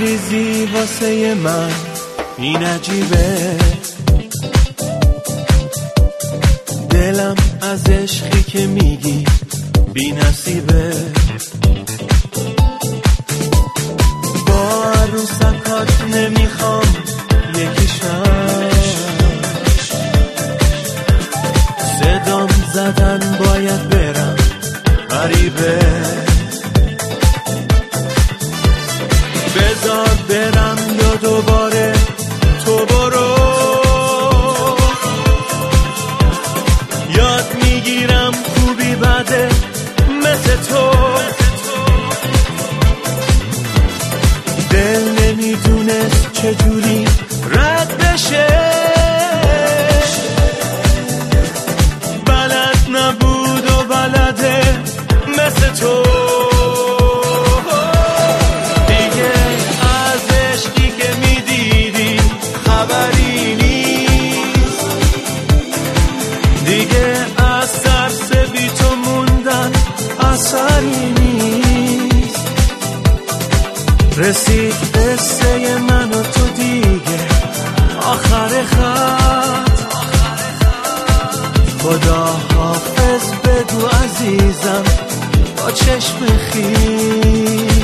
میریزی واسه من این عجیبه، دلم از عشقی که میگی بی نصیبه. با عروسکات نمیخوام یکیشم، صدام زدن باید برم غریبه. بذار برم یا دوباره تو برو، یاد میگیرم خوبی بده مثل تو. دل نمیدونست چجوری رد بشه، بلد نبود و بلده مثل تو. دیگه از عشقی که میدیدی خبری نیست، دیگه از ترس بی تو موندن اثری نیست. رسید قصه من و تو دیگه آخر خط، خدا حافظ بگو عزیزم با چشم خیس.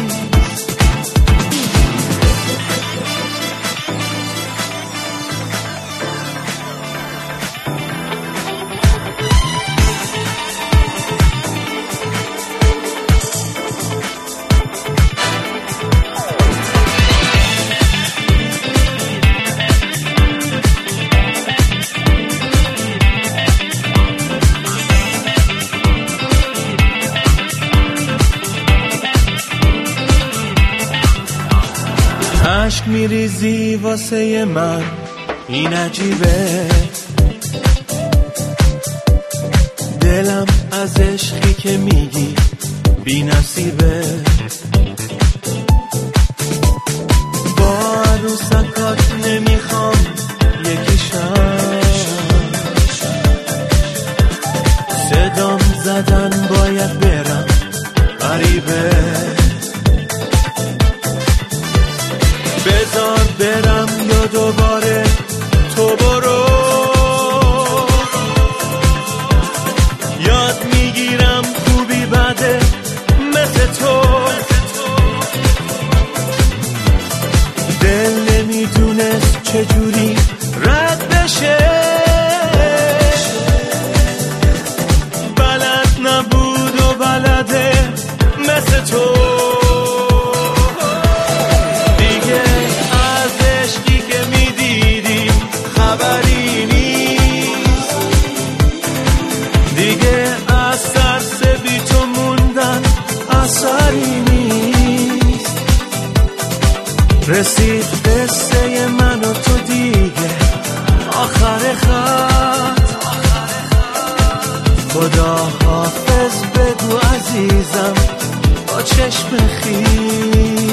عشق میریزی واسه من این عجیبه، دلم از عشقی که میگی بی نصیبه. با عروسکات نمیخوام یکیشم، صدام زدن باید برم غریبه. بذار برم یا دوباره تو برو، یاد میگیرم خوبی بده مثل تو. دل نمیدونست چجوری رد بشه، بلد نبود و بلده مثل تو. خبری نیست، دیگه از ترس بی تو موندن اثری نیست. رسید قصه من و تو دیگه آخر خط، خدا حافظ بگو عزیزم با چشم خیس.